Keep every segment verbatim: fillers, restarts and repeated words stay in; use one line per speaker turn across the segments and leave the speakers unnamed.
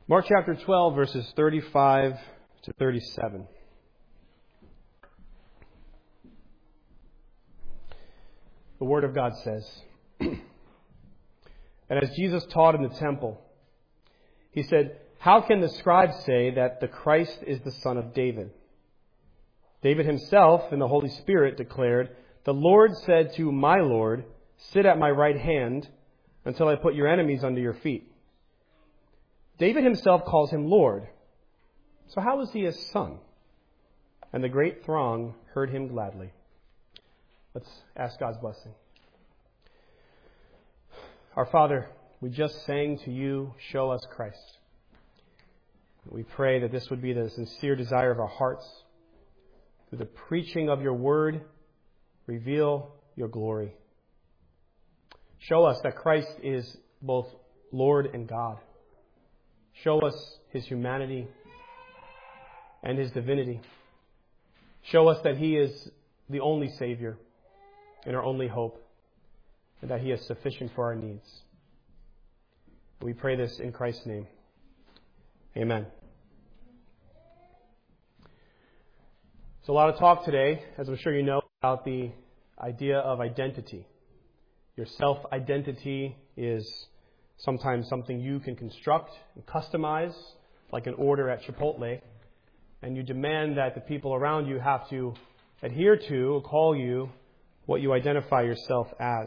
Mark chapter twelve, verses thirty-five to thirty-seven. The Word of God says, "And as Jesus taught in the temple, he said, 'How can the scribes say that the Christ is the son of David?' David himself, in the Holy Spirit, declared, 'The Lord said to my Lord, sit at my right hand until I put your enemies under your feet.' David himself calls him Lord. So how was he his son?" And the great throng heard him gladly." Let's ask God's blessing. Our Father, we just sang to you, "Show us Christ." We pray that this would be the sincere desire of our hearts. Through the preaching of your word, reveal your glory. Show us that Christ is both Lord and God. Show us his humanity and his divinity. Show us that he is the only Savior and our only hope, and that he is sufficient for our needs. We pray this in Christ's name. Amen. There's a lot of talk today, as I'm sure you know, about the idea of identity. Your self-identity is sometimes something you can construct and customize, like an order at Chipotle, and you demand that the people around you have to adhere to or call you what you identify yourself as.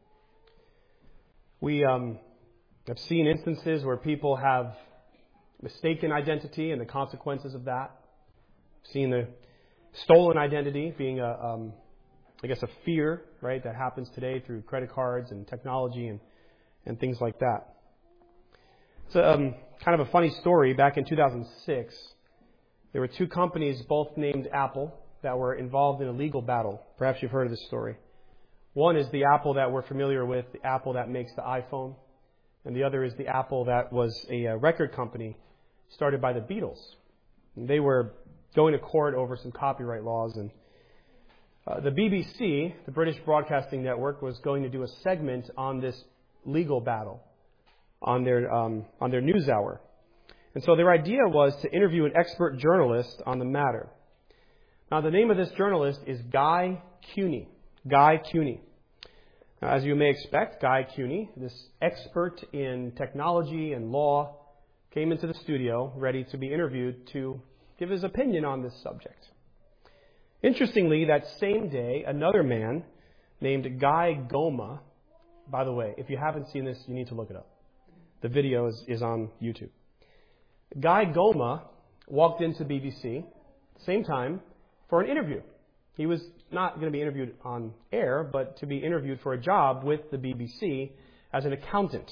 We um, have seen instances where people have mistaken identity and the consequences of that. We've seen the stolen identity being a, um, I guess, a fear, right, that happens today through credit cards and technology and, and things like that. It's a, um, kind of a funny story. Back in two thousand six, there were two companies, both named Apple, that were involved in a legal battle. Perhaps you've heard of this story. One is the Apple that we're familiar with, the Apple that makes the iPhone, and the other is the Apple that was a, a record company started by the Beatles. And they were going to court over some copyright laws, and uh, the B B C, the British Broadcasting Network, was going to do a segment on this legal battle on their um, on their news hour. And so their idea was to interview an expert journalist on the matter. Now, the name of this journalist is Guy Cuny. Guy Cuny. Now, as you may expect, Guy Cuny, this expert in technology and law, came into the studio ready to be interviewed to give his opinion on this subject. Interestingly, that same day, another man named Guy Goma, by the way, if you haven't seen this, you need to look it up. The video is, is on YouTube. Guy Goma walked into B B C, same time, for an interview. He was not going to be interviewed on air, but to be interviewed for a job with the B B C as an accountant.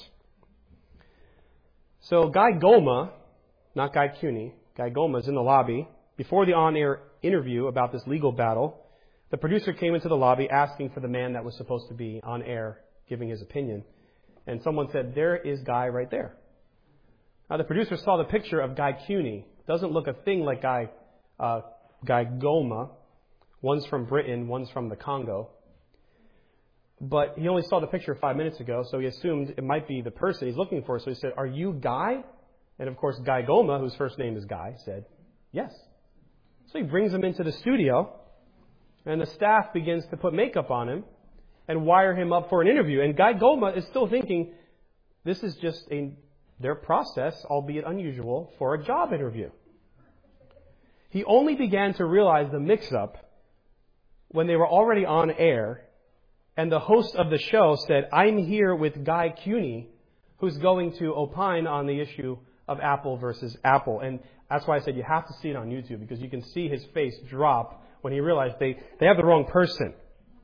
So Guy Goma, not Guy Cuny, Guy Goma is in the lobby. Before the on-air interview about this legal battle, the producer came into the lobby asking for the man that was supposed to be on air giving his opinion. And someone said, "There is Guy right there." Now the producer saw the picture of Guy Cuny. Doesn't look a thing like Guy uh, Guy Goma. One's from Britain, one's from the Congo. But he only saw the picture five minutes ago, so he assumed it might be the person he's looking for. So he said, "Are you Guy?" And of course, Guy Goma, whose first name is Guy, said, "Yes." So he brings him into the studio, and the staff begins to put makeup on him and wire him up for an interview. And Guy Goma is still thinking, this is just a their process, albeit unusual, for a job interview. He only began to realize the mix-up when they were already on air, and the host of the show said, "I'm here with Guy Cuny, who's going to opine on the issue of Apple versus Apple." And that's why I said you have to see it on YouTube, because you can see his face drop when he realized they, they have the wrong person.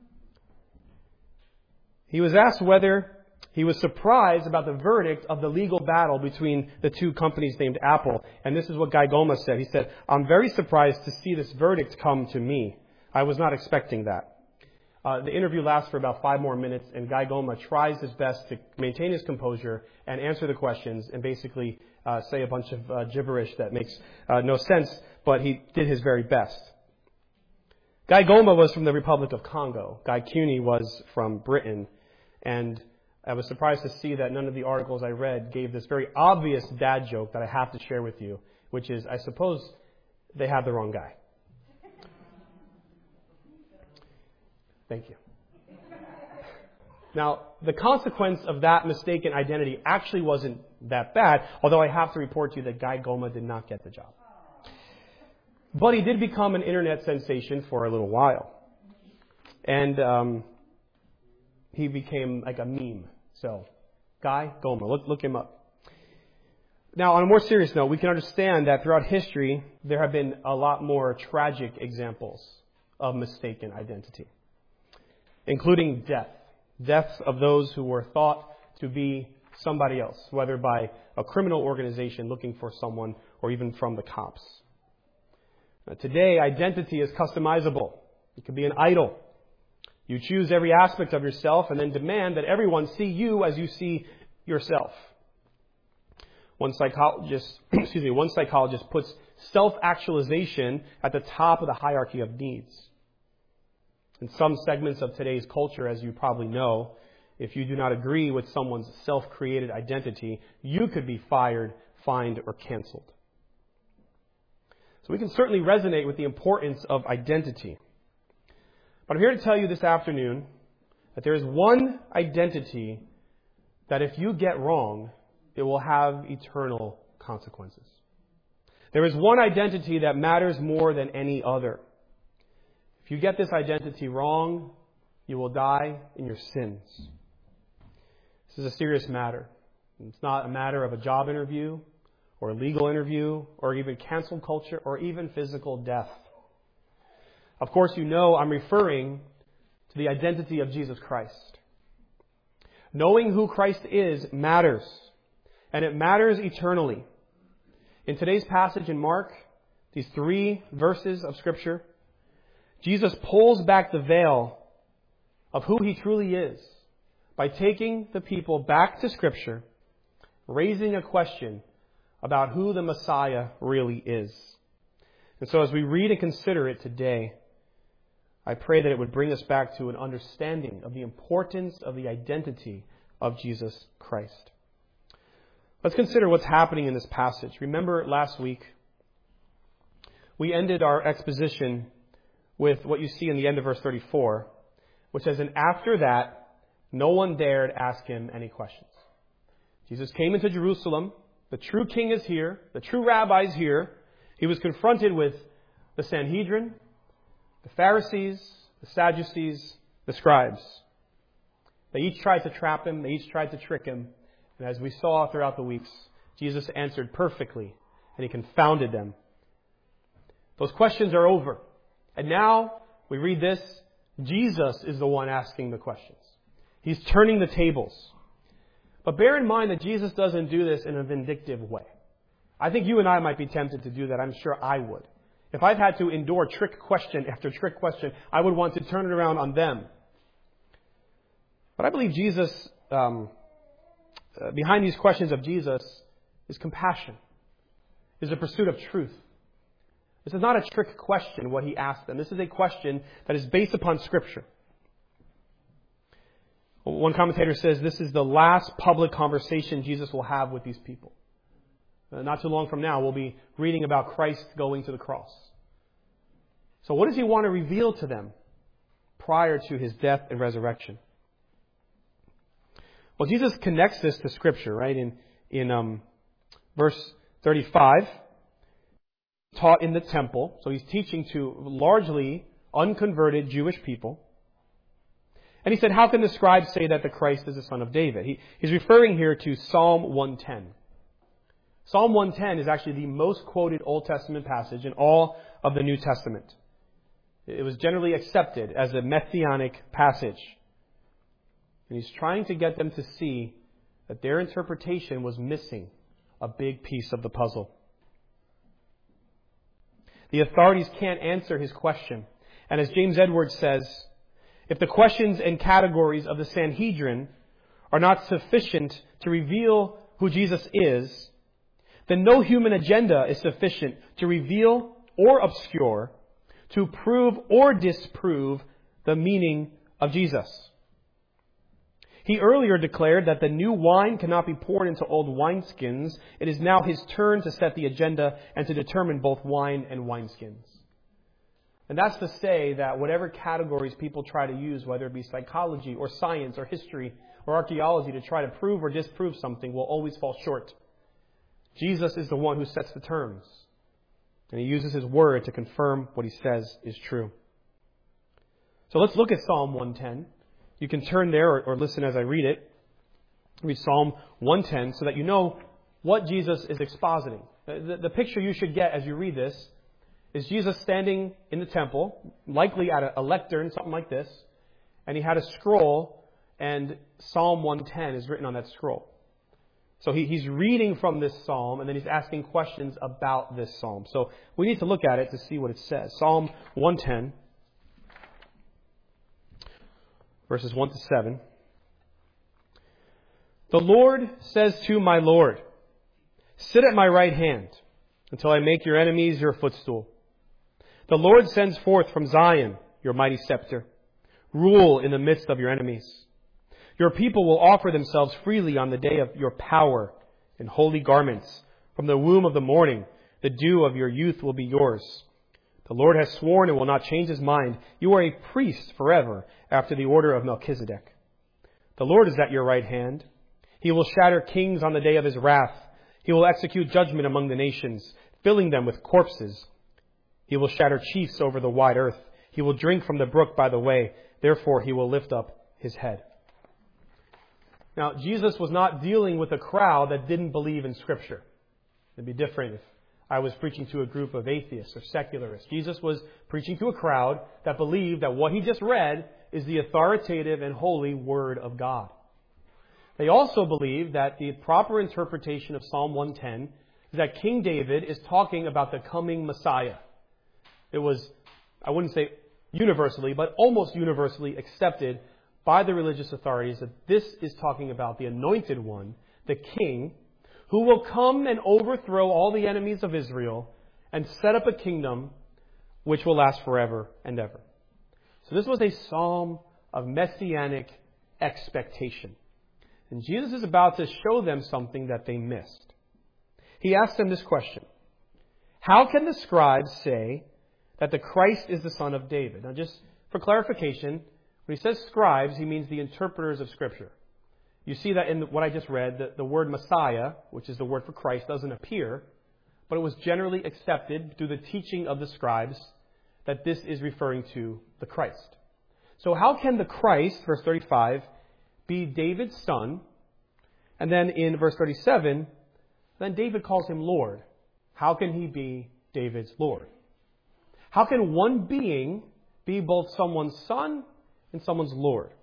He was asked whether he was surprised about the verdict of the legal battle between the two companies named Apple. And this is what Guy Goma said. He said, "I'm very surprised to see this verdict come to me. I was not expecting that." Uh, the interview lasts for about five more minutes, and Guy Goma tries his best to maintain his composure and answer the questions and basically uh, say a bunch of uh, gibberish that makes uh, no sense, but he did his very best. Guy Goma was from the Republic of Congo. Guy Cuny was from Britain. And I was surprised to see that none of the articles I read gave this very obvious dad joke that I have to share with you, which is, I suppose they have the wrong guy. Thank you. Now, the consequence of that mistaken identity actually wasn't that bad, although I have to report to you that Guy Goma did not get the job. But he did become an internet sensation for a little while. And um, he became like a meme. So, Guy Goma, look, look him up. Now, on a more serious note, we can understand that throughout history, there have been a lot more tragic examples of mistaken identity, including death. Deaths of those who were thought to be somebody else, whether by a criminal organization looking for someone or even from the cops. Now, today, identity is customizable. It can be an idol. You choose every aspect of yourself and then demand that everyone see you as you see yourself. One psychologist, excuse me, one psychologist puts self-actualization at the top of the hierarchy of needs. In some segments of today's culture, as you probably know, if you do not agree with someone's self-created identity, you could be fired, fined, or canceled. So we can certainly resonate with the importance of identity. But I'm here to tell you this afternoon that there is one identity that if you get wrong, it will have eternal consequences. There is one identity that matters more than any other. If you get this identity wrong, you will die in your sins. This is a serious matter. It's not a matter of a job interview or a legal interview or even cancel culture or even physical death. Of course, you know I'm referring to the identity of Jesus Christ. Knowing who Christ is matters, and it matters eternally. In today's passage in Mark, these three verses of Scripture, Jesus pulls back the veil of who He truly is by taking the people back to Scripture, raising a question about who the Messiah really is. And so as we read and consider it today, I pray that it would bring us back to an understanding of the importance of the identity of Jesus Christ. Let's consider what's happening in this passage. Remember last week, we ended our exposition with what you see in the end of verse thirty-four, which says, "And after that, no one dared ask him any questions." Jesus came into Jerusalem. The true king is here. The true rabbi is here. He was confronted with the Sanhedrin, the Pharisees, the Sadducees, the scribes. They each tried to trap him. They each tried to trick him. And as we saw throughout the weeks, Jesus answered perfectly, and He confounded them. Those questions are over. And now we read this. Jesus is the one asking the questions. He's turning the tables. But bear in mind that Jesus doesn't do this in a vindictive way. I think you and I might be tempted to do that. I'm sure I would. If I've had to endure trick question after trick question, I would want to turn it around on them. But I believe Jesus, um, uh, behind these questions of Jesus, is compassion, is a pursuit of truth. This is not a trick question, what He asked them. This is a question that is based upon Scripture. One commentator says this is the last public conversation Jesus will have with these people. Uh, not too long from now, we'll be reading about Christ going to the cross. So what does He want to reveal to them prior to His death and resurrection? Well, Jesus connects this to Scripture, right? In, in um, verse thirty-five, taught in the temple. So He's teaching to largely unconverted Jewish people. And He said, how can the scribes say that the Christ is the son of David? He, he's referring here to Psalm one ten. Psalm one ten is actually the most quoted Old Testament passage in all of the New Testament. It was generally accepted as a messianic passage. And He's trying to get them to see that their interpretation was missing a big piece of the puzzle. The authorities can't answer His question. And as James Edwards says, if the questions and categories of the Sanhedrin are not sufficient to reveal who Jesus is, then no human agenda is sufficient to reveal or obscure, to prove or disprove the meaning of Jesus. He earlier declared that the new wine cannot be poured into old wineskins. It is now His turn to set the agenda and to determine both wine and wineskins. And that's to say that whatever categories people try to use, whether it be psychology or science or history or archaeology, to try to prove or disprove something, will always fall short. Jesus is the one who sets the terms. And He uses His word to confirm what He says is true. So let's look at Psalm one ten. You can turn there or, or listen as I read it. Read Psalm one ten so that you know what Jesus is expositing. The, the picture you should get as you read this is Jesus standing in the temple, likely at a, a lectern, something like this, and He had a scroll, and Psalm one ten is written on that scroll. So he, he's reading from this psalm, and then he's asking questions about this psalm. So we need to look at it to see what it says. Psalm one ten, verses one to seven. The Lord says to my Lord, sit at my right hand until I make your enemies your footstool. The Lord sends forth from Zion your mighty scepter. Rule in the midst of your enemies. Your people will offer themselves freely on the day of your power in holy garments. From the womb of the morning, the dew of your youth will be yours. The Lord has sworn and will not change His mind. You are a priest forever after the order of Melchizedek. The Lord is at your right hand. He will shatter kings on the day of His wrath. He will execute judgment among the nations, filling them with corpses. He will shatter chiefs over the wide earth. He will drink from the brook by the way. Therefore, He will lift up His head. Now, Jesus was not dealing with a crowd that didn't believe in Scripture. It'd be different if I was preaching to a group of atheists or secularists. Jesus was preaching to a crowd that believed that what He just read is the authoritative and holy Word of God. They also believed that the proper interpretation of Psalm one ten is that King David is talking about the coming Messiah. It was, I wouldn't say universally, but almost universally accepted by the religious authorities that this is talking about the Anointed One, the King, who will come and overthrow all the enemies of Israel and set up a kingdom which will last forever and ever. So this was a psalm of messianic expectation. And Jesus is about to show them something that they missed. He asked them this question: how can the scribes say that the Christ is the son of David? Now, just for clarification, when he says scribes, he means the interpreters of Scripture. You see that in what I just read, the, the word Messiah, which is the word for Christ, doesn't appear, but it was generally accepted through the teaching of the scribes that this is referring to the Christ. So how can the Christ, verse thirty-five, be David's son? And then in verse thirty-seven, then David calls Him Lord. How can He be David's Lord? How can one being be both someone's son and someone's Lord?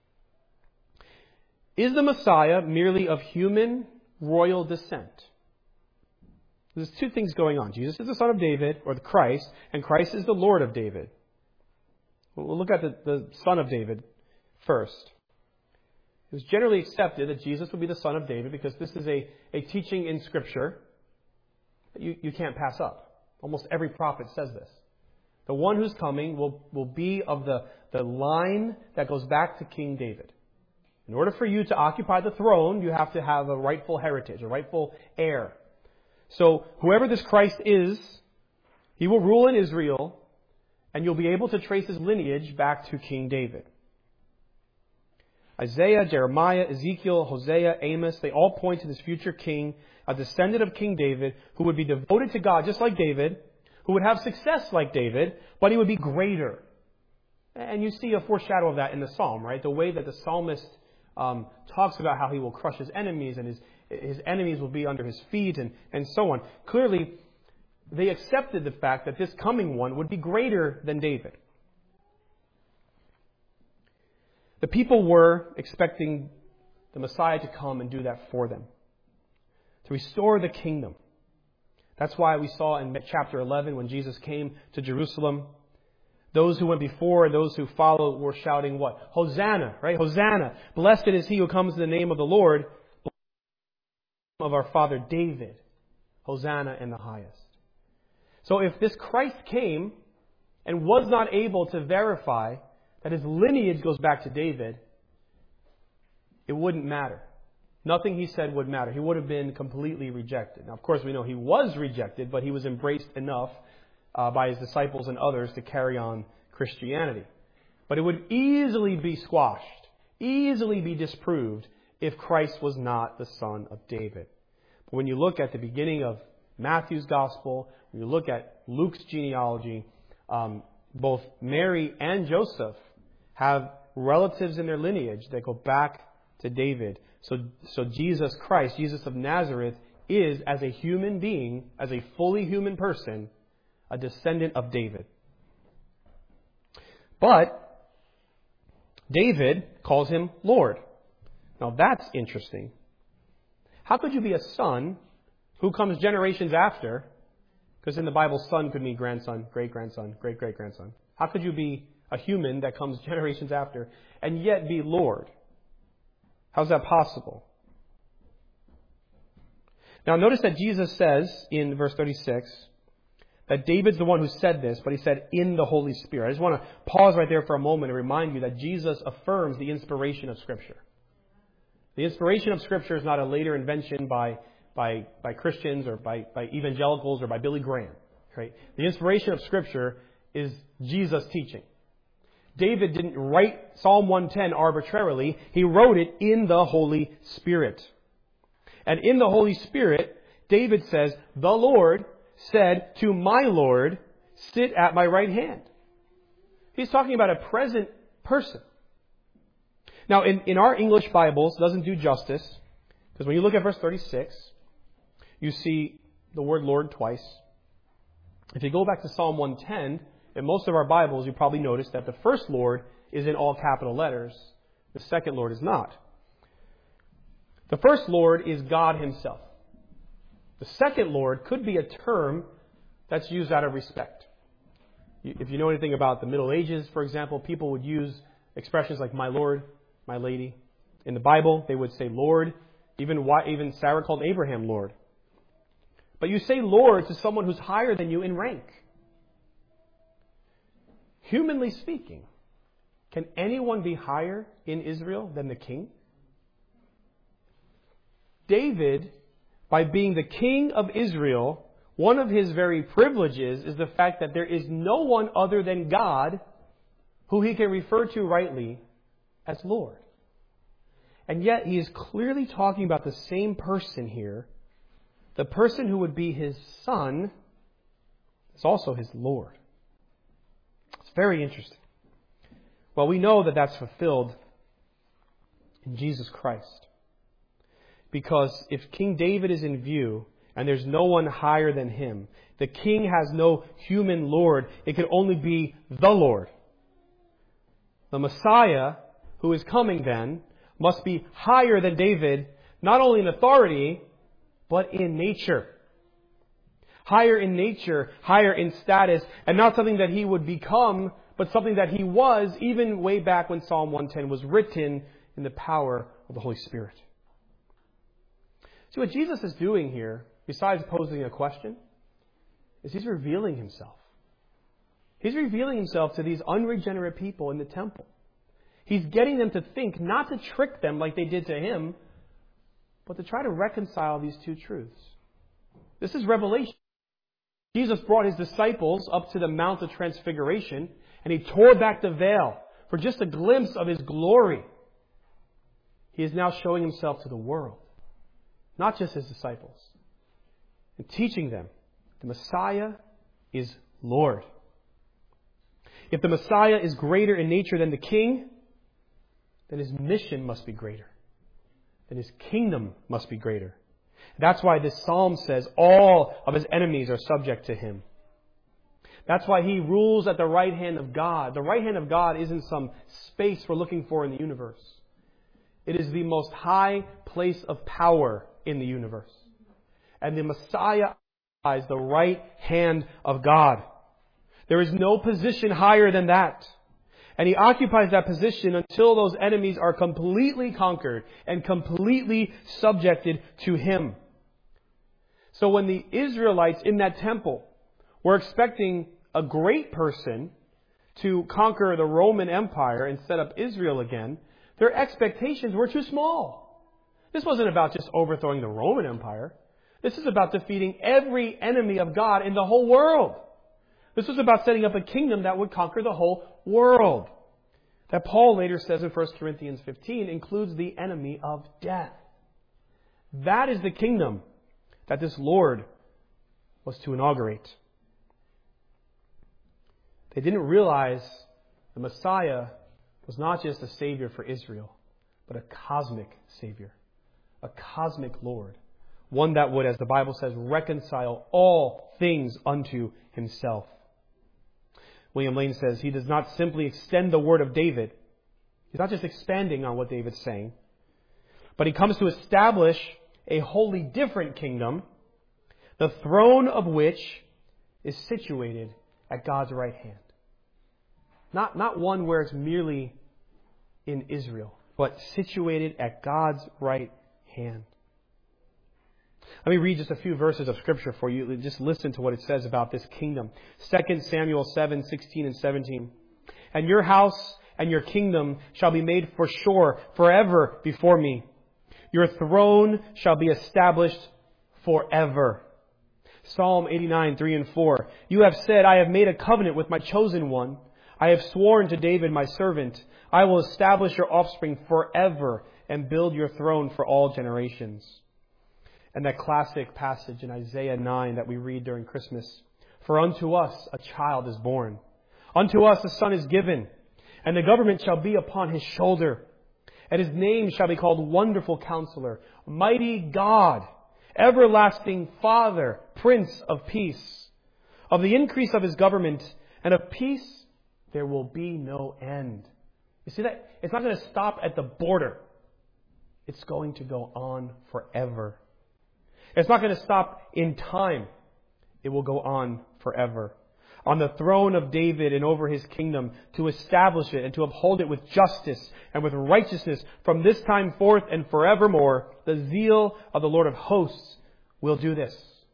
Is the Messiah merely of human royal descent? There's two things going on. Jesus is the son of David, or the Christ, and Christ is the Lord of David. We'll look at the, the son of David first. It was generally accepted that Jesus would be the son of David because this is a, a teaching in Scripture that you, you can't pass up. Almost every prophet says this. The one who's coming will, will be of the, the line that goes back to King David. In order for you to occupy the throne, you have to have a rightful heritage, a rightful heir. So whoever this Christ is, He will rule in Israel, and you'll be able to trace His lineage back to King David. Isaiah, Jeremiah, Ezekiel, Hosea, Amos, they all point to this future king, a descendant of King David, who would be devoted to God just like David, who would have success like David, but he would be greater. And you see a foreshadow of that in the psalm, right? The way that the psalmist um, talks about how he will crush his enemies and his, his enemies will be under his feet and, and so on. Clearly, they accepted the fact that this coming one would be greater than David. The people were expecting the Messiah to come and do that for them, to restore the kingdom. That's why we saw in chapter eleven when Jesus came to Jerusalem, those who went before and those who followed were shouting what? Hosanna, right? Hosanna. Blessed is he who comes in the name of the Lord, of our father David. Hosanna in the highest. So if this Christ came and was not able to verify that his lineage goes back to David, it wouldn't matter. Nothing he said would matter. He would have been completely rejected. Now, of course, we know he was rejected, but he was embraced enough uh, by his disciples and others to carry on Christianity. But it would easily be squashed, easily be disproved if Christ was not the son of David. But when you look at the beginning of Matthew's gospel, when you look at Luke's genealogy, um, both Mary and Joseph have relatives in their lineage that go back to David. So, so Jesus Christ, Jesus of Nazareth, is, as a human being, as a fully human person, a descendant of David. But David calls him Lord. Now that's interesting. How could you be a son who comes generations after? Because in the Bible, son could mean grandson, great-grandson, great-great-grandson. How could you be a human that comes generations after and yet be Lord? How's that possible? Now notice that Jesus says in verse thirty-six that David's the one who said this, but he said in the Holy Spirit. I just want to pause right there for a moment and remind you that Jesus affirms the inspiration of Scripture. The inspiration of Scripture is not a later invention by by, by Christians or by, by evangelicals or by Billy Graham. Right? The inspiration of Scripture is Jesus' teaching. David didn't write Psalm one ten arbitrarily. He wrote it in the Holy Spirit. And in the Holy Spirit, David says, the Lord said to my Lord, sit at my right hand. He's talking about a present person. Now, in, in our English Bibles, it doesn't do justice, because when you look at verse thirty-six, you see the word Lord twice. If you go back to Psalm one ten, in most of our Bibles, you probably noticed that the first Lord is in all capital letters. The second Lord is not. The first Lord is God Himself. The second Lord could be a term that's used out of respect. If you know anything about the Middle Ages, for example, people would use expressions like my Lord, my Lady. In the Bible, they would say Lord. Even, even Sarah called Abraham Lord. But you say Lord to someone who's higher than you in rank. Humanly speaking, can anyone be higher in Israel than the king? David, by being the king of Israel, one of his very privileges is the fact that there is no one other than God who he can refer to rightly as Lord. And yet he is clearly talking about the same person here. The person who would be his son is also his Lord. It's very interesting. Well, we know that that's fulfilled in Jesus Christ. Because if King David is in view, and there's no one higher than him, the king has no human Lord, it could only be the Lord. The Messiah, who is coming then, must be higher than David, not only in authority, but in nature. Higher in nature, higher in status, and not something that he would become, but something that he was even way back when Psalm one ten was written in the power of the Holy Spirit. See, what Jesus is doing here, besides posing a question, is He's revealing Himself. He's revealing Himself to these unregenerate people in the temple. He's getting them to think, not to trick them like they did to Him, but to try to reconcile these two truths. This is revelation. Jesus brought His disciples up to the Mount of Transfiguration, and He tore back the veil for just a glimpse of His glory. He is now showing Himself to the world, not just His disciples, and teaching them the Messiah is Lord. If the Messiah is greater in nature than the king, then His mission must be greater. Then His kingdom must be greater. That's why this psalm says all of His enemies are subject to Him. That's why He rules at the right hand of God. The right hand of God isn't some space we're looking for in the universe. It is the most high place of power in the universe. And the Messiah occupies the right hand of God. There is no position higher than that. And He occupies that position until those enemies are completely conquered and completely subjected to Him. So when the Israelites in that temple were expecting a great person to conquer the Roman Empire and set up Israel again, Their expectations were too small. This wasn't about just overthrowing the Roman Empire. This is about defeating every enemy of God in the whole world. This was about setting up a kingdom that would conquer the whole world. That Paul later says in First Corinthians fifteen includes the enemy of death. That is the kingdom that this Lord was to inaugurate. They didn't realize the Messiah was not just a Savior for Israel, but a cosmic Savior, a cosmic Lord, one that would, as the Bible says, reconcile all things unto Himself. William Lane says He does not simply extend the word of David. He's not just expanding on what David's saying, but He comes to establish a wholly different kingdom, the throne of which is situated at God's right hand. Not, not one where it's merely in Israel, but situated at God's right hand. Let me read just a few verses of Scripture for you. Just listen to what it says about this kingdom. Second Samuel seven, sixteen and seventeen. And your house and your kingdom shall be made for sure forever before me. Your throne shall be established forever. Psalm eighty-nine, three and four. You have said, I have made a covenant with my chosen one. I have sworn to David my servant, I will establish your offspring forever and build your throne for all generations. And that classic passage in Isaiah nine that we read during Christmas. For unto us a child is born. Unto us a son is given. And the government shall be upon his shoulder. And his name shall be called Wonderful Counselor, Mighty God, Everlasting Father, Prince of Peace. Of the increase of his government and of peace there will be no end. You see that? It's not going to stop at the border. It's going to go on forever. It's not going to stop in time. It will go on forever. On the throne of David and over his kingdom, to establish it and to uphold it with justice and with righteousness from this time forth and forevermore, the zeal of the Lord of hosts will do this.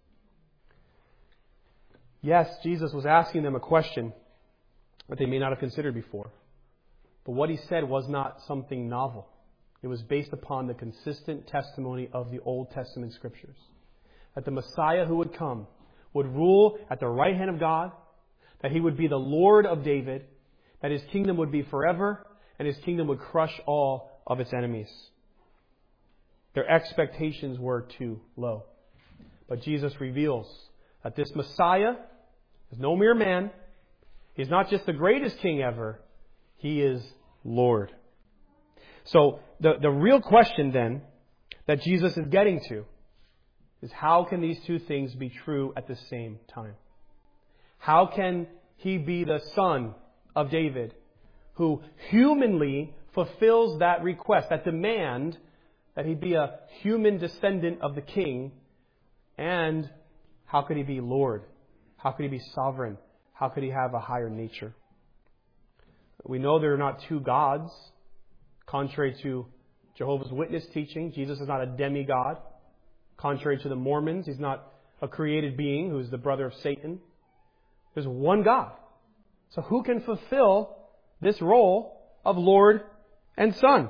Yes, Jesus was asking them a question that they may not have considered before. But what He said was not something novel. It was based upon the consistent testimony of the Old Testament Scriptures. That the Messiah who would come would rule at the right hand of God, that He would be the Lord of David, that His kingdom would be forever, and His kingdom would crush all of its enemies. Their expectations were too low. But Jesus reveals that this Messiah is no mere man. He's not just the greatest king ever. He is Lord. So the, the real question then that Jesus is getting to is how can these two things be true at the same time? How can He be the Son of David who humanly fulfills that request, that demand that He be a human descendant of the King? And how could He be Lord? How could He be sovereign? How could He have a higher nature? We know there are not two gods. Contrary to Jehovah's Witness teaching, Jesus is not a demigod. Contrary to the Mormons, He's not a created being who is the brother of Satan. There's one God. So who can fulfill this role of Lord and Son?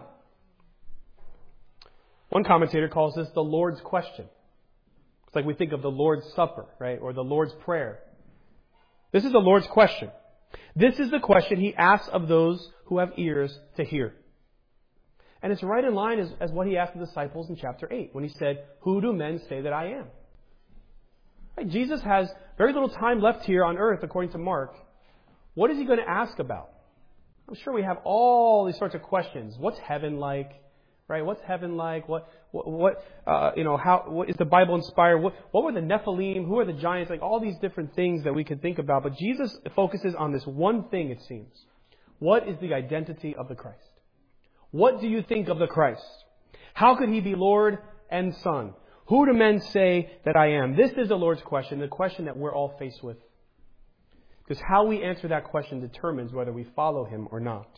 One commentator calls this the Lord's question. It's like we think of the Lord's Supper, right? Or the Lord's Prayer. This is the Lord's question. This is the question He asks of those who have ears to hear. And it's right in line as, as what He asked the disciples in chapter eight when He said, who do men say that I am? Right? Jesus has very little time left here on earth, according to Mark. What is He going to ask about? I'm sure we have all these sorts of questions. What's heaven like? Right? What's heaven like? What, what, what uh, you know, how, what is the Bible inspired? What, what were the Nephilim? Who are the giants? Like all these different things that we could think about. But Jesus focuses on this one thing, it seems. What is the identity of the Christ? What do you think of the Christ? How could He be Lord and Son? Who do men say that I am? This is the Lord's question, the question that we're all faced with. Because how we answer that question determines whether we follow Him or not.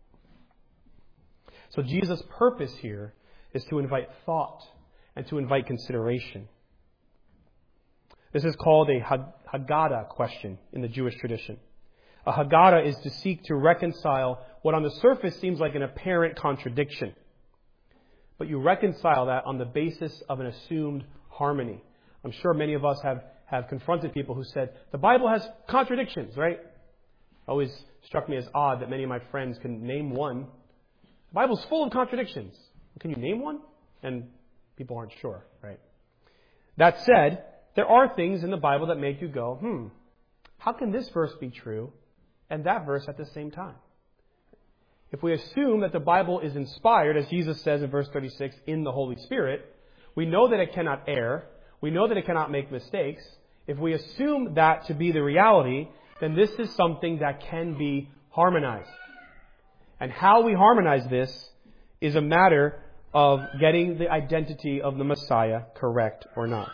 So Jesus' purpose here is to invite thought and to invite consideration. This is called a Haggadah question in the Jewish tradition. A Haggadah is to seek to reconcile what on the surface seems like an apparent contradiction. But you reconcile that on the basis of an assumed harmony. I'm sure many of us have, have confronted people who said, the Bible has contradictions, right? Always struck me as odd that many of my friends can name one. The Bible's full of contradictions. Can you name one? And people aren't sure, right? That said, there are things in the Bible that make you go, hmm, how can this verse be true and that verse at the same time? If we assume that the Bible is inspired, as Jesus says in verse thirty-six, in the Holy Spirit, we know that it cannot err. We know that it cannot make mistakes. If we assume that to be the reality, then this is something that can be harmonized. And how we harmonize this is a matter of getting the identity of the Messiah correct or not.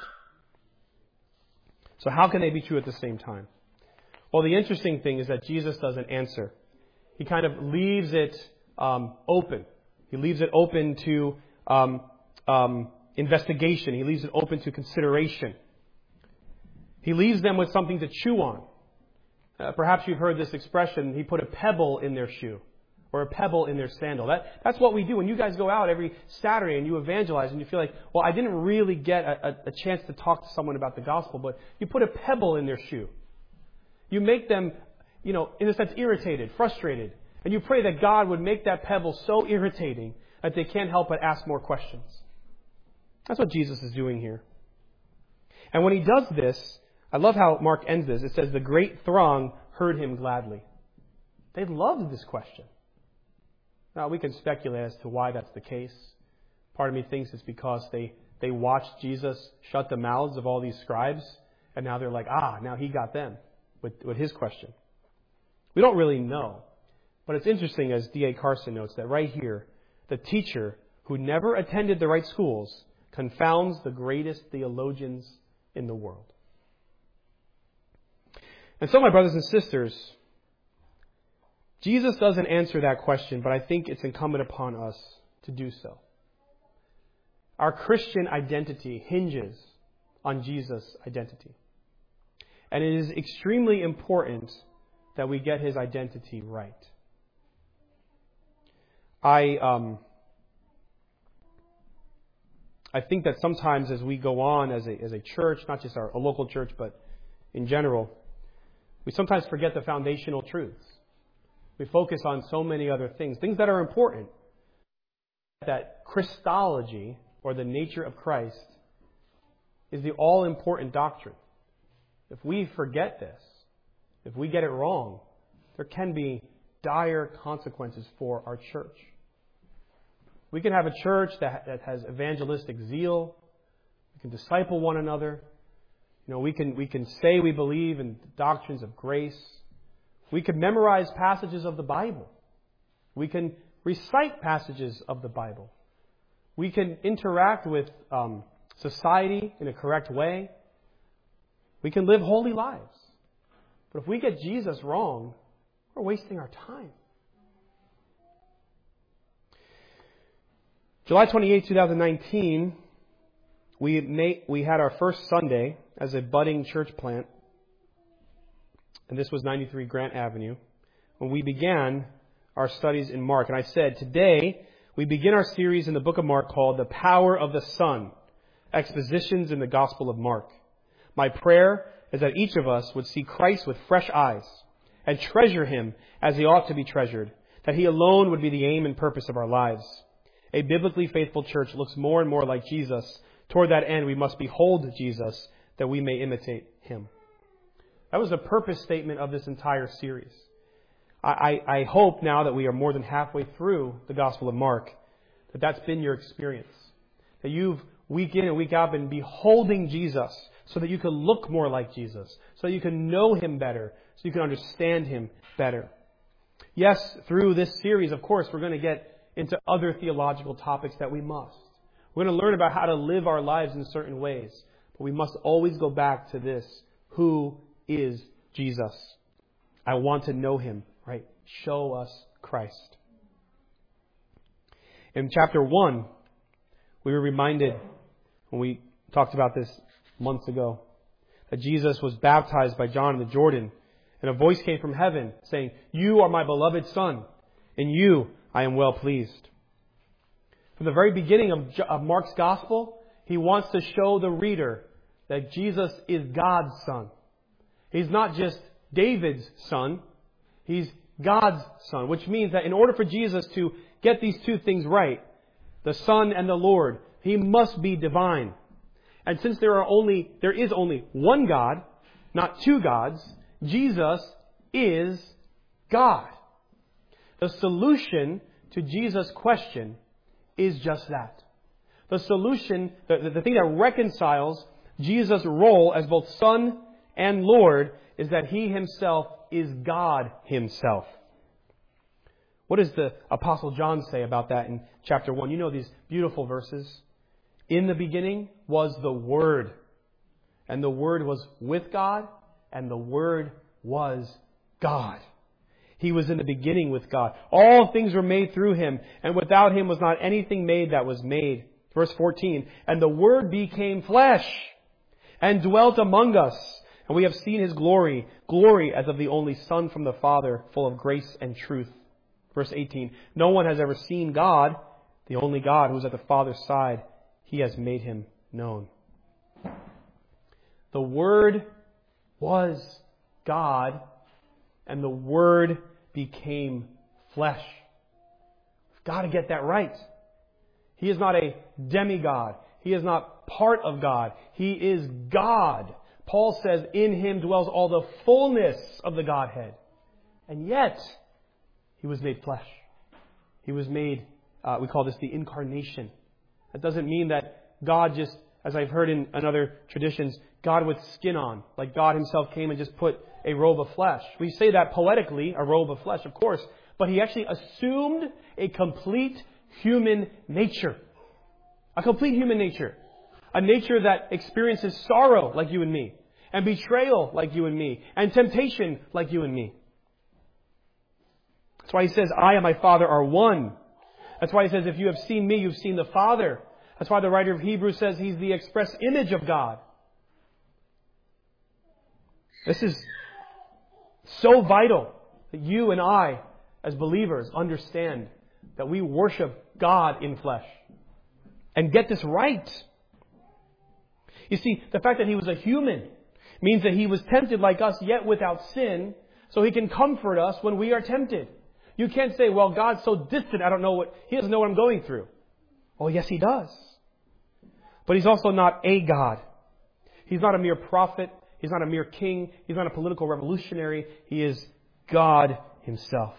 So how can they be true at the same time? Well, the interesting thing is that Jesus doesn't answer. He kind of leaves it um, open. He leaves it open to um, um, investigation. He leaves it open to consideration. He leaves them with something to chew on. Uh, perhaps you've heard this expression, he put a pebble in their shoe or a pebble in their sandal. That, that's what we do. When you guys go out every Saturday and you evangelize and you feel like, well, I didn't really get a, a, a chance to talk to someone about the gospel, but you put a pebble in their shoe. You make them, you know, in a sense, irritated, frustrated. And you pray that God would make that pebble so irritating that they can't help but ask more questions. That's what Jesus is doing here. And when he does this, I love how Mark ends this. It says, the great throng heard him gladly. They loved this question. Now, we can speculate as to why that's the case. Part of me thinks it's because they, they watched Jesus shut the mouths of all these scribes, and now they're like, ah, now he got them with, with his question. We don't really know. But it's interesting, as D A Carson notes, that right here, the teacher who never attended the right schools confounds the greatest theologians in the world. And so, my brothers and sisters, Jesus doesn't answer that question, but I think it's incumbent upon us to do so. Our Christian identity hinges on Jesus' identity. And it is extremely important that we get his identity right. I um, I think that sometimes as we go on as a, as a church, not just our a local church, but in general, we sometimes forget the foundational truths. We focus on so many other things, things that are important. That Christology, or the nature of Christ, is the all-important doctrine. If we forget this, if we get it wrong, there can be dire consequences for our church. We can have a church that, that has evangelistic zeal. We can disciple one another. You know, we can we can say we believe in the doctrines of grace. We can memorize passages of the Bible. We can recite passages of the Bible. We can interact with um, society in a correct way. We can live holy lives. But if we get Jesus wrong, we're wasting our time. July twenty-eighth, twenty nineteen, we made, we had our first Sunday as a budding church plant. And this was ninety-three Grant Avenue, when we began our studies in Mark. And I said, today we begin our series in the book of Mark called The Power of the Son, Expositions in the Gospel of Mark. My prayer is that each of us would see Christ with fresh eyes and treasure him as he ought to be treasured, that he alone would be the aim and purpose of our lives. A biblically faithful church looks more and more like Jesus. Toward that end, we must behold Jesus that we may imitate him. That was the purpose statement of this entire series. I, I, I hope now that we are more than halfway through the Gospel of Mark, that that's been your experience. That you've, week in and week out, been beholding Jesus so that you can look more like Jesus, so that you can know him better, so you can understand him better. Yes, through this series, of course, we're going to get into other theological topics that we must. We're going to learn about how to live our lives in certain ways. But we must always go back to this. Who is Jesus? I want to know him, right? Show us Christ. In chapter one, we were reminded, when we talked about this months ago, that Jesus was baptized by John in the Jordan. And a voice came from heaven saying, "You are my beloved Son. In you I am well pleased. From the very beginning of, of Mark's Gospel, he wants to show the reader that Jesus is God's Son. He's not just David's son. He's God's Son, which means that in order for Jesus to get these two things right, the Son and the Lord, He must be divine. And since there are only, there is only one God, not two gods, Jesus is God. The solution to Jesus' question is just that. The solution, the, the thing that reconciles Jesus' role as both Son and Lord is that He Himself is God Himself. What does the Apostle John say about that in chapter one? You know these beautiful verses. In the beginning was the Word, and the Word was with God, and the Word was God. He was in the beginning with God. All things were made through Him, and without Him was not anything made that was made. Verse fourteen, and the Word became flesh and dwelt among us, and we have seen His glory, glory as of the only Son from the Father, full of grace and truth. Verse eighteen, no one has ever seen God, the only God who is at the Father's side. He has made Him known. The Word was God, and the Word became flesh. We've got to get that right. He is not a demigod. He is not part of God. He is God. Paul says, in Him dwells all the fullness of the Godhead. And yet, He was made flesh. He was made, uh, we call this the incarnation. That doesn't mean that God just, as I've heard in, in other traditions, God with skin on. Like God Himself came and just put a robe of flesh. We say that poetically, a robe of flesh, of course. But He actually assumed a complete human nature. A complete human nature. A nature that experiences sorrow like you and me. And betrayal like you and me. And temptation like you and me. That's why He says, I and my Father are one. That's why He says, if you have seen me, you've seen the Father. That's why the writer of Hebrews says He's the express image of God. This is so vital that you and I, as believers, understand that we worship God in flesh. And get this right. You see, the fact that He was a human means that He was tempted like us, yet without sin, so He can comfort us when we are tempted. You can't say, well, God's so distant, I don't know what, He doesn't know what I'm going through. Oh, yes, He does. But He's also not a God. He's not a mere prophet. He's not a mere king. He's not a political revolutionary. He is God Himself.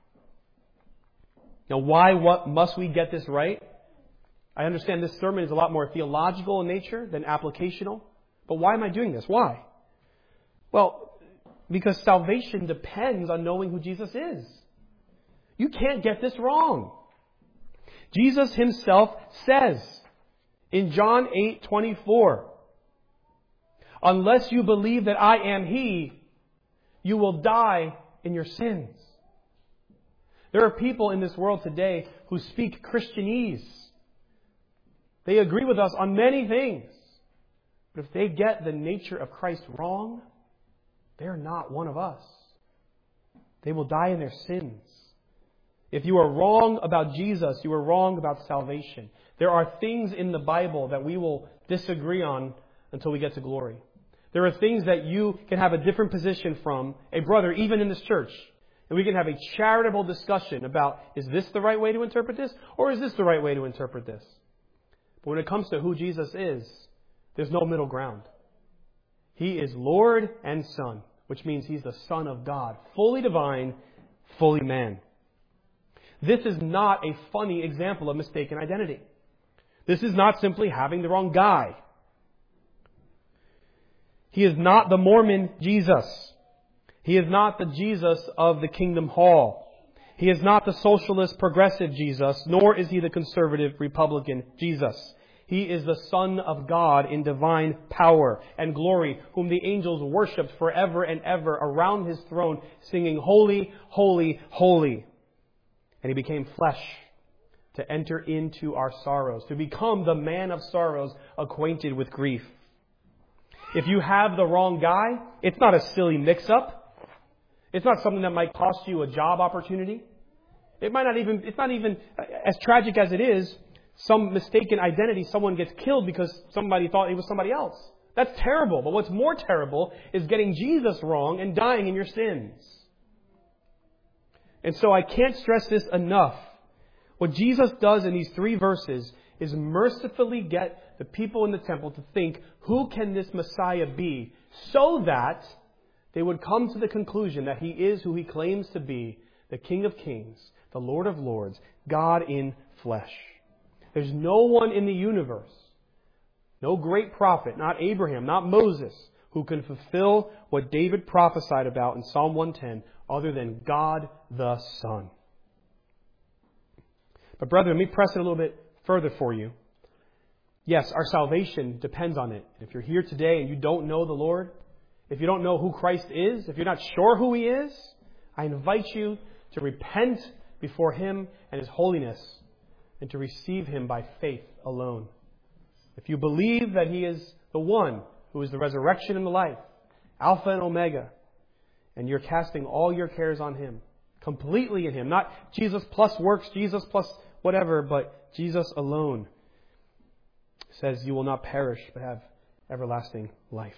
Now, why what must we get this right? I understand this sermon is a lot more theological in nature than applicational. But why am I doing this? Why? Well, because salvation depends on knowing who Jesus is. You can't get this wrong. Jesus Himself says in John eight twenty-four, unless you believe that I am He, you will die in your sins. There are people in this world today who speak Christianese. They agree with us on many things. But if they get the nature of Christ wrong, they're not one of us. They will die in their sins. If you are wrong about Jesus, you are wrong about salvation. There are things in the Bible that we will disagree on until we get to glory. There are things that you can have a different position from a brother, even in this church. And we can have a charitable discussion about, is this the right way to interpret this? Or is this the right way to interpret this? But when it comes to who Jesus is, there's no middle ground. He is Lord and Son, which means He's the Son of God, fully divine, fully man. This is not a funny example of mistaken identity. This is not simply having the wrong guy. He is not the Mormon Jesus. He is not the Jesus of the Kingdom Hall. He is not the socialist progressive Jesus, nor is He the conservative Republican Jesus. He is the Son of God in divine power and glory, whom the angels worshipped forever and ever around His throne, singing, Holy, Holy, Holy. And He became flesh to enter into our sorrows, to become the man of sorrows, acquainted with grief. If you have the wrong guy, it's not a silly mix-up. It's not something that might cost you a job opportunity. It might not even, it's not even as tragic as it is, some mistaken identity, someone gets killed because somebody thought he was somebody else. That's terrible. But what's more terrible is getting Jesus wrong and dying in your sins. And so I can't stress this enough. What Jesus does in these three verses is mercifully get the people in the temple to think, who can this Messiah be? So that they would come to the conclusion that He is who He claims to be, the King of Kings, the Lord of Lords, God in flesh. There's no one in the universe, no great prophet, not Abraham, not Moses, who can fulfill what David prophesied about in Psalm one ten, other than God the Son. But brethren, let me press it a little bit further for you. Yes, our salvation depends on it. If you're here today and you don't know the Lord, if you don't know who Christ is, if you're not sure who He is, I invite you to repent before Him and His holiness and to receive Him by faith alone. If you believe that He is the one who is the resurrection and the life, Alpha and Omega, and you're casting all your cares on Him, completely in Him, not Jesus plus works, Jesus plus whatever, but Jesus alone, says you will not perish but have everlasting life.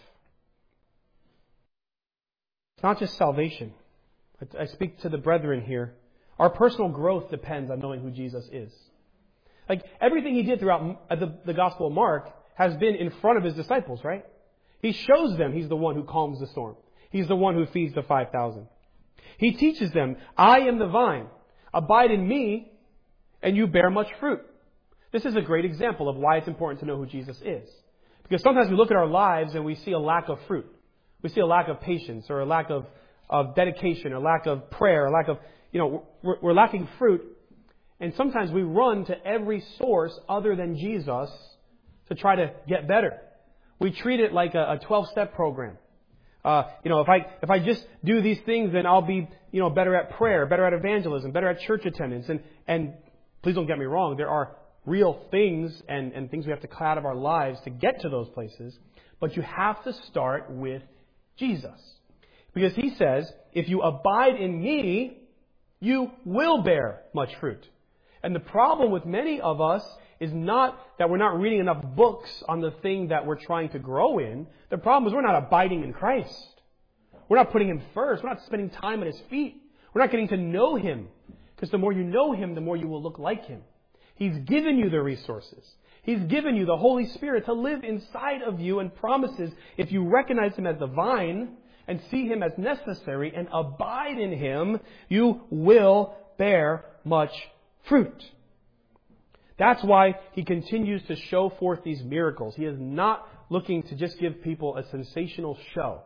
It's not just salvation. I speak to the brethren here. Our personal growth depends on knowing who Jesus is. Like, everything He did throughout the, the Gospel of Mark has been in front of His disciples, right? He shows them He's the one who calms the storm. He's the one who feeds the five thousand. He teaches them, I am the vine. Abide in Me, and you bear much fruit. This is a great example of why it's important to know who Jesus is. Because sometimes we look at our lives and we see a lack of fruit. We see a lack of patience, or a lack of, of dedication, or lack of prayer, or lack of, you know, we're, we're lacking fruit. And sometimes we run to every source other than Jesus to try to get better. We treat it like a twelve-step program. Uh, you know, if I if I just do these things, then I'll be, you know, better at prayer, better at evangelism, better at church attendance. And and please don't get me wrong, there are real things and, and things we have to cut out of our lives to get to those places. But you have to start with Jesus. Because He says, if you abide in Me, you will bear much fruit. And the problem with many of us is not that we're not reading enough books on the thing that we're trying to grow in. The problem is we're not abiding in Christ. We're not putting Him first. We're not spending time at His feet. We're not getting to know Him. Because the more you know Him, the more you will look like Him. He's given you the resources. He's given you the Holy Spirit to live inside of you, and promises if you recognize Him as the vine and see Him as necessary and abide in Him, you will bear much fruit. That's why He continues to show forth these miracles. He is not looking to just give people a sensational show.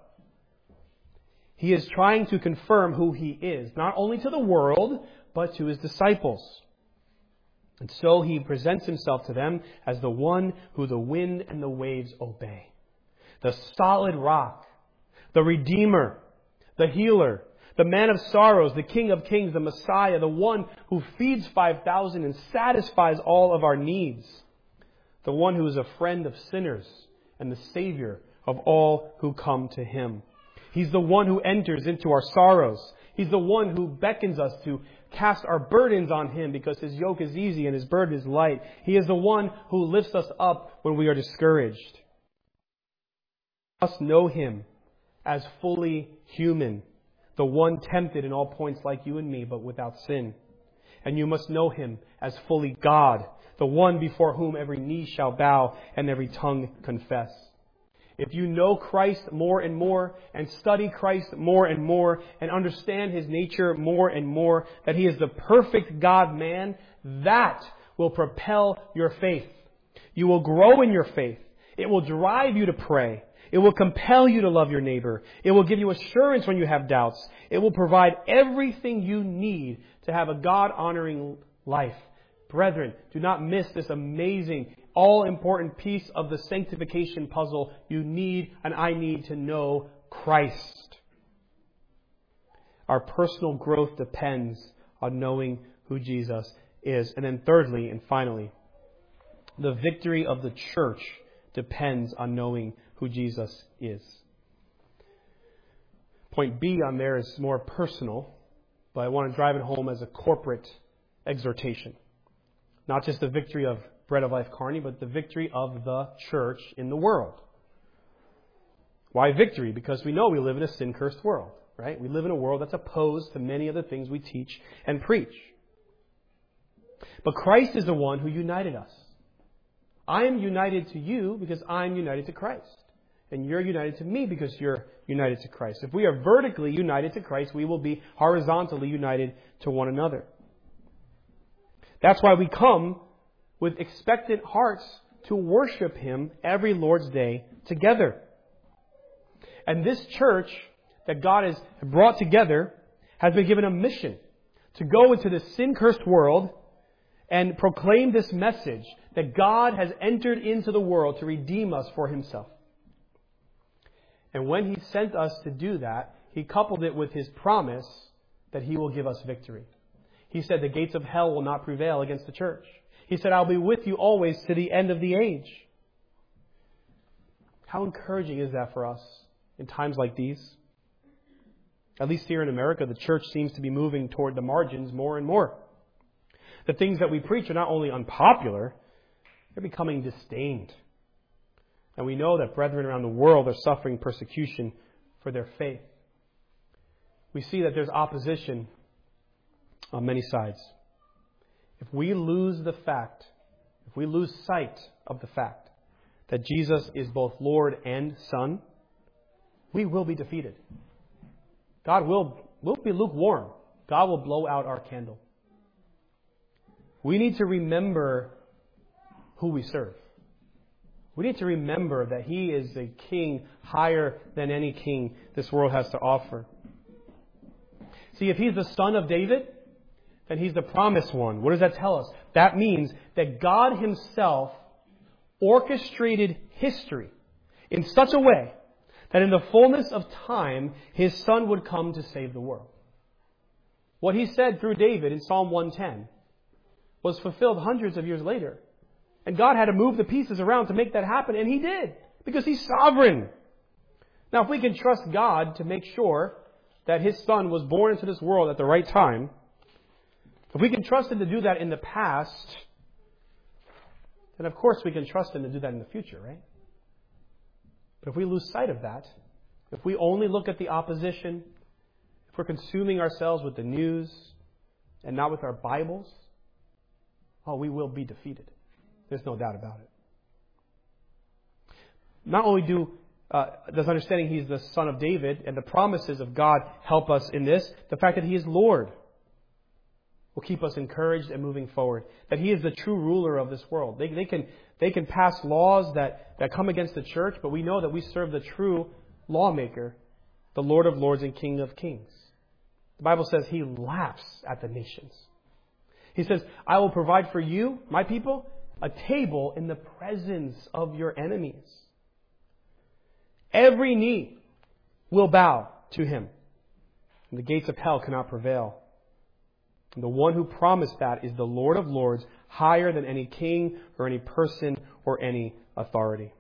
He is trying to confirm who He is, not only to the world, but to His disciples. And so He presents Himself to them as the one who the wind and the waves obey. The solid rock, the Redeemer, the healer, the man of sorrows, the King of kings, the Messiah, the one who feeds five thousand and satisfies all of our needs. The one who is a friend of sinners and the Savior of all who come to Him. He's the one who enters into our sorrows. He's the one who beckons us to cast our burdens on Him because His yoke is easy and His burden is light. He is the one who lifts us up when we are discouraged. We must know Him as fully human, the one tempted in all points like you and me, but without sin. And you must know Him as fully God, the one before whom every knee shall bow and every tongue confess. If you know Christ more and more, and study Christ more and more, and understand His nature more and more, that He is the perfect God-man, that will propel your faith. You will grow in your faith. It will drive you to pray. It will compel you to love your neighbor. It will give you assurance when you have doubts. It will provide everything you need to have a God-honoring life. Brethren, do not miss this amazing, all-important piece of the sanctification puzzle. You need and I need to know Christ. Our personal growth depends on knowing who Jesus is. And then thirdly and finally, the victory of the church depends on knowing who Jesus is. Point B on there is more personal, but I want to drive it home as a corporate exhortation. Not just the victory of Bread of Life Kearney, but the victory of the church in the world. Why victory? Because we know we live in a sin-cursed world, right? We live in a world that's opposed to many of the things we teach and preach. But Christ is the one who united us. I am united to you because I'm united to Christ. And you're united to me because you're united to Christ. If we are vertically united to Christ, we will be horizontally united to one another. That's why we come with expectant hearts to worship Him every Lord's Day together. And this church that God has brought together has been given a mission to go into the sin-cursed world and proclaim this message that God has entered into the world to redeem us for Himself. And when He sent us to do that, He coupled it with His promise that He will give us victory. He said the gates of hell will not prevail against the church. He said, I'll be with you always to the end of the age. How encouraging is that for us in times like these? At least here in America, the church seems to be moving toward the margins more and more. The things that we preach are not only unpopular, they're becoming disdained. And we know that brethren around the world are suffering persecution for their faith. We see that there's opposition on many sides. If we lose the fact, if we lose sight of the fact that Jesus is both Lord and Son, we will be defeated. God will, will be lukewarm. God will blow out our candle. We need to remember who we serve. We need to remember that He is a king higher than any king this world has to offer. See, if He's the son of David, then He's the promised one. What does that tell us? That means that God Himself orchestrated history in such a way that in the fullness of time, His Son would come to save the world. What He said through David in Psalm one ten was fulfilled hundreds of years later. And God had to move the pieces around to make that happen, and He did, because He's sovereign. Now, if we can trust God to make sure that His Son was born into this world at the right time, if we can trust Him to do that in the past, then of course we can trust Him to do that in the future, right? But if we lose sight of that, if we only look at the opposition, if we're consuming ourselves with the news and not with our Bibles, oh, we will be defeated. There's no doubt about it. Not only do uh, does understanding He's the Son of David and the promises of God help us in this, the fact that He is Lord will keep us encouraged and moving forward. That He is the true ruler of this world. They, they can they can pass laws that, that come against the church, but we know that we serve the true lawmaker, the Lord of lords and King of kings. The Bible says He laughs at the nations. He says, I will provide for you, my people, a table in the presence of your enemies. Every knee will bow to Him, and the gates of hell cannot prevail. And the one who promised that is the Lord of lords, higher than any king or any person or any authority.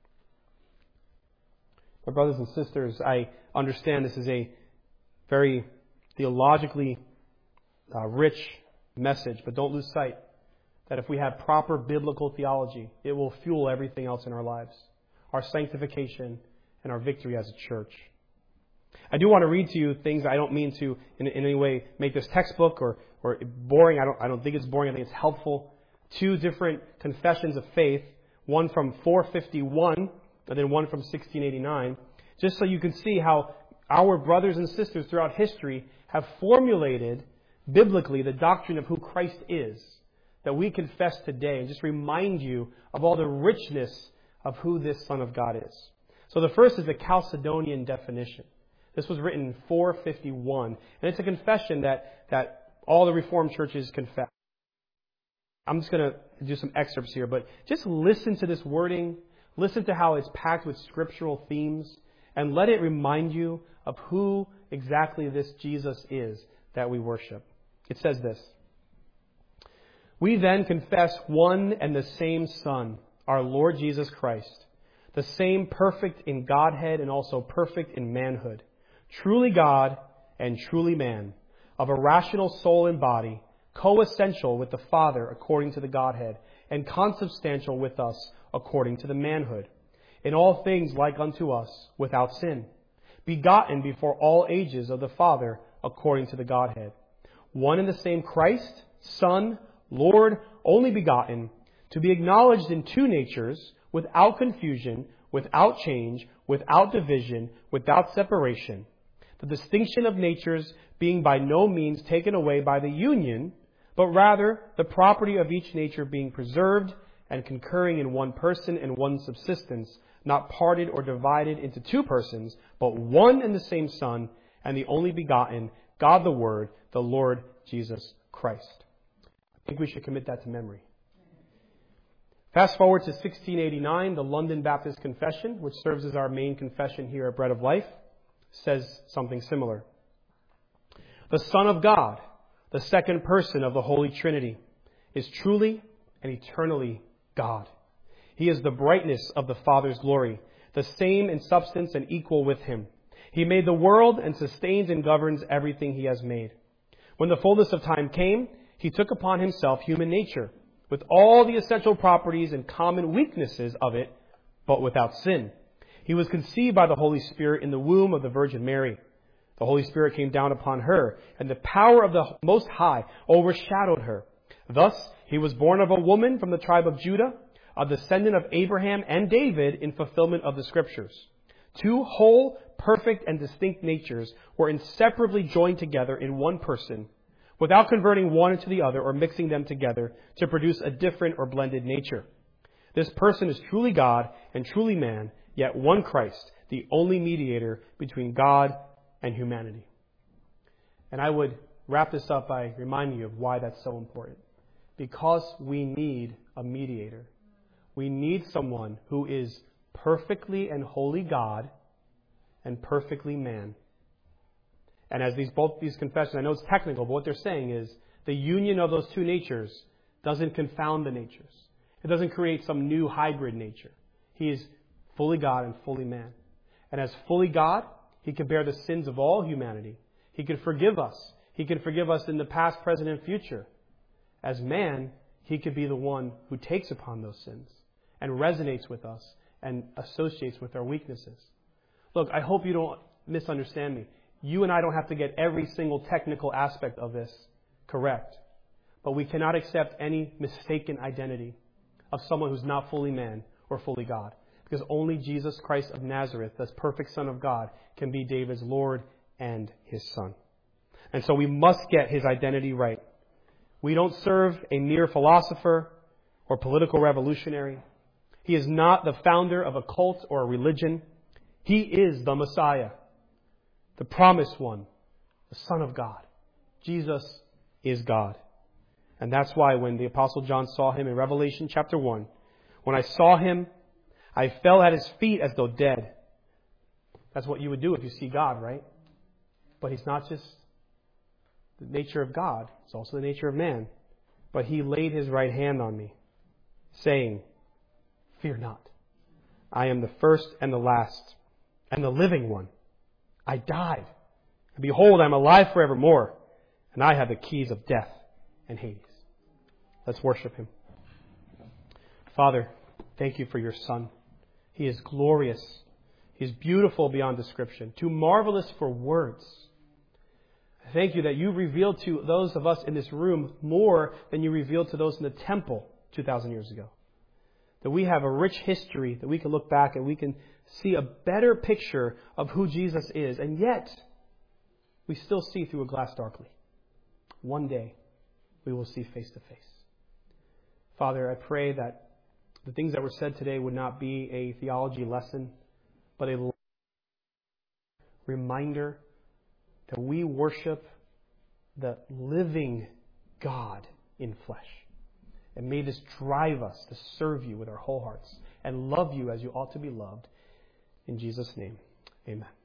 My brothers and sisters, I understand this is a very theologically uh, rich message, but don't lose sight that if we have proper biblical theology, it will fuel everything else in our lives, our sanctification and our victory as a church. I do want to read to you things. I don't mean to in, in any way make this textbook or, or boring. I don't, I don't think it's boring. I think it's helpful. Two different confessions of faith, one from four fifty-one and then one from sixteen eighty-nine, just so you can see how our brothers and sisters throughout history have formulated biblically the doctrine of who Christ is that we confess today, and just remind you of all the richness of who this Son of God is. So the first is the Chalcedonian definition. This was written in four fifty-one, and it's a confession that, that all the Reformed churches confess. I'm just going to do some excerpts here, but just listen to this wording, listen to how it's packed with scriptural themes, and let it remind you of who exactly this Jesus is that we worship. It says this: We then confess one and the same Son, our Lord Jesus Christ, the same perfect in Godhead and also perfect in manhood, truly God and truly man, of a rational soul and body, co-essential with the Father according to the Godhead, and consubstantial with us according to the manhood. In all things like unto us, without sin. Begotten before all ages of the Father according to the Godhead. One and the same Christ, Son, Lord, only begotten, to be acknowledged in two natures, without confusion, without change, without division, without separation. The distinction of natures being by no means taken away by the union, but rather the property of each nature being preserved and concurring in one person and one subsistence, not parted or divided into two persons, but one and the same Son, and the only begotten, God the Word, the Lord Jesus Christ. I think we should commit that to memory. Fast forward to sixteen eighty-nine, the London Baptist Confession, which serves as our main confession here at Bread of Life, says something similar. The Son of God, the second person of the Holy Trinity, is truly and eternally God. He is the brightness of the Father's glory, the same in substance and equal with Him. He made the world and sustains and governs everything He has made. When the fullness of time came, He took upon Himself human nature, with all the essential properties and common weaknesses of it, but without sin. He was conceived by the Holy Spirit in the womb of the Virgin Mary. The Holy Spirit came down upon her, and the power of the Most High overshadowed her. Thus, He was born of a woman from the tribe of Judah, a descendant of Abraham and David in fulfillment of the Scriptures. Two whole, perfect, and distinct natures were inseparably joined together in one person, without converting one into the other or mixing them together to produce a different or blended nature. This person is truly God and truly man, yet one Christ, the only mediator between God and humanity. And I would wrap this up by reminding you of why that's so important. Because we need a mediator. We need someone who is perfectly and holy God and perfectly man. And as these both these confessions, I know it's technical, but what they're saying is the union of those two natures doesn't confound the natures. It doesn't create some new hybrid nature. He is fully God and fully man. And as fully God, He can bear the sins of all humanity. He can forgive us. He can forgive us in the past, present, and future. As man, He could be the one who takes upon those sins and resonates with us and associates with our weaknesses. Look, I hope you don't misunderstand me. You and I don't have to get every single technical aspect of this correct. But we cannot accept any mistaken identity of someone who's not fully man or fully God. Because only Jesus Christ of Nazareth, the perfect Son of God, can be David's Lord and His Son. And so we must get His identity right. We don't serve a mere philosopher or political revolutionary. He is not the founder of a cult or a religion. He is the Messiah, the promised one, the Son of God. Jesus is God. And that's why when the Apostle John saw Him in Revelation chapter one, when I saw Him, I fell at His feet as though dead. That's what you would do if you see God, right? But He's not just the nature of God. It's also the nature of man. But He laid His right hand on me, saying, "Fear not. I am the first and the last, and the living one. I died, and behold, I am alive forevermore, and I have the keys of death and Hades." Let's worship Him. Father, thank You for Your Son. He is glorious. He is beautiful beyond description, too marvelous for words. Thank You that You revealed to those of us in this room more than You revealed to those in the temple two thousand years ago. That we have a rich history that we can look back and we can see a better picture of who Jesus is. And yet, we still see through a glass darkly. One day, we will see face to face. Father, I pray that the things that were said today would not be a theology lesson, but a reminder that we worship the living God in flesh. And may this drive us to serve You with our whole hearts and love You as You ought to be loved. In Jesus' name, amen.